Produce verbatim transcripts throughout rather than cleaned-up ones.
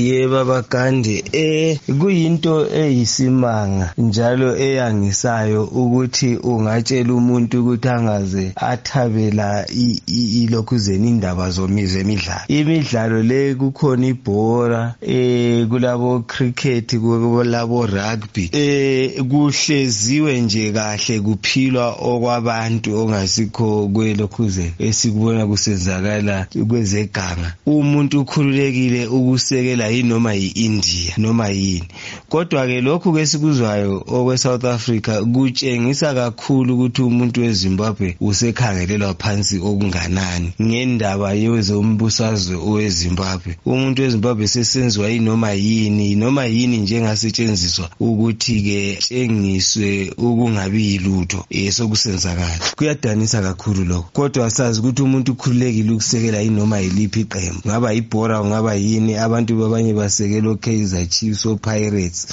Yebo Bagandi, eh kuyinto eyisimanga njalo eyangisayo ukuthi ungatshela umuntu ukuthi angaze athabela ilokhuzeni indaba zomize emidlalo. Imidlalo le kukhona ibhola, eh kulabo cricket, kulabo rugby, eh kuhleziwe nje kahle kuphilwa okwabantu ongasikho kwelokhuze esikubona kusenzakala kwezeganga. Umuntu ukhululekile ukusekela yinoma yi-India noma yini. Kodwa ke lokhu ke sikuzwayo okwe South Africa kutshengisa kakhulu ukuthi umuntu weZimbabwe usekhangelelwa phansi okunganani ngendaba yezombusazwe oweZimbabwe. Umuntu weZimbabwe sesenziwa yinoma yini noma yini njengasetshenziswa ukuthi ke tshengiswe ukungabi yilutho esokusenzakala. Kuyadanisa kakhulu lokho. Kodwa asazi ukuthi umuntu ukhululekile ukusekela yinoma yiliphi iqembu. Ngaba ibhola ngaba yini, abantu babanye basekela oKaizer Chiefs o Pirates,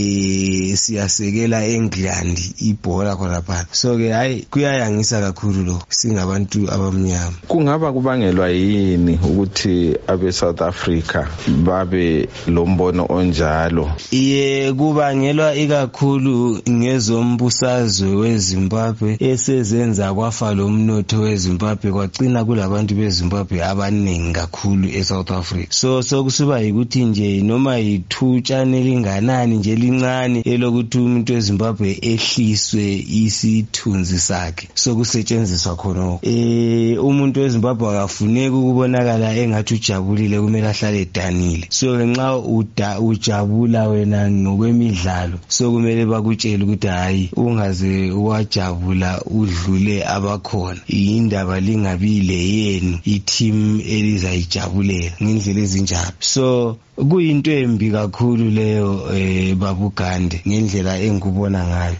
eh siyasekela eNgland ibhola khonapha. So ke hayi kuyayangisa kakhulu lokho singabantu abamnyama. Kungaba kubangelwa yini ukuthi abe South Africa babe lombono onjalo? Iye kubangelwa ikakhulu ngezombusazwe weZimbabwe esezenza kwafa lomnotho weZimbabwe kwagcina kulabantu beZimbabwe abaningi kakhulu eSouth Africa. So sokusuba ukuthi nje noma yithutshane linganani nje lincane elokuthi umuntu weZimbabwe ehliswe isithunzi sakhe sokusetshenziswa khona. Eh umuntu weZimbabwe akafuneki ukubonakala engathi ujabulile, kumele ahlale edanile. So nxa uda ujabula wena ngokwemidlalo so kumele bakutshela ukuthi hayi ungaze wajabula udlule abakhona. Indaba lingabile yenu i-team elizayijabulela ngendlela ezinjalo. So kuyinto embi kakhulu leyo eh babugande ngendlela engikubona ngayo.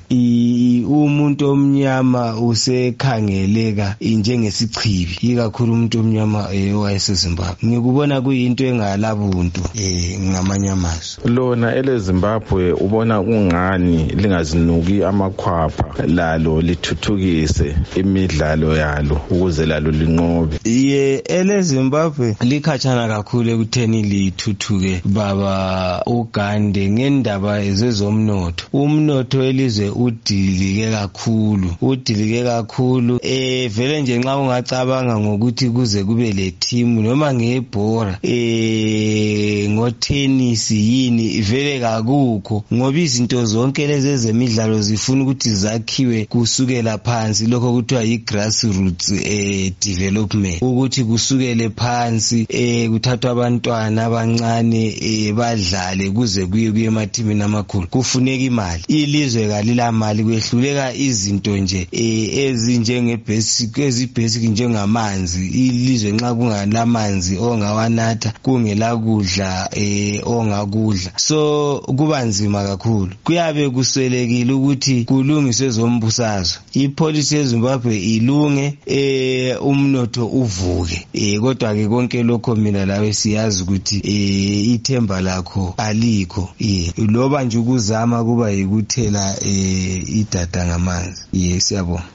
Umuntu omnyama usekhangeleka njengesichibi ikakhulu umuntu omnyama owayeseZimbabwe. Ngikubona kuyinto engalabuntu eh ngamanyamazo. Lona eleZimbabwe ubona kungani lingazinuki amakhwapha lalo lithuthukise imidlalo yalo ukuze lalo linqobe? Ye eleZimbabwe likhatshana kakhulu ekutheni lithuthuke baba Ugande ngendaba ezezomnotho. Umnotho elizwe udilike kakhulu, udilike kakhulu. Eh vele nje nxa ungacabanga ngokuthi kuze kube le team noma ngebhola eh ngo tennis yini vele kakukho, ngoba izinto zonke lezi ezemidlalo zifuna ukuthi zakhiwe kusukela phansi, lokho kuthiwa yi-grassroots eh development, ukuthi kusukele phansi eh kuthathwa abantwana abancane eh badlale kuze kuye kuye emathimini amakhulu. Kufuneka imali, ilizwe kalila mali, kwehluleka izinto nje eh ezinjenge basic ezibasic njengamanzi. Ilizwe nxa kungalamanzi ongawanatha, kungela kudla eh ongakudla, so kuba nzima kakhulu. Kuyabe kuswelekile ukuthi kulungiswe zombusazwe, ipolicy yeZimbabwe ilunge eh umnotho uvuke. Eh kodwa ke konke lokho mina lawe siyazi ukuthi eh ithemba lakho alikho. Eh loba nje ukuzama kuba yikuthela eh idada ngamanzi. Yes siyabonga.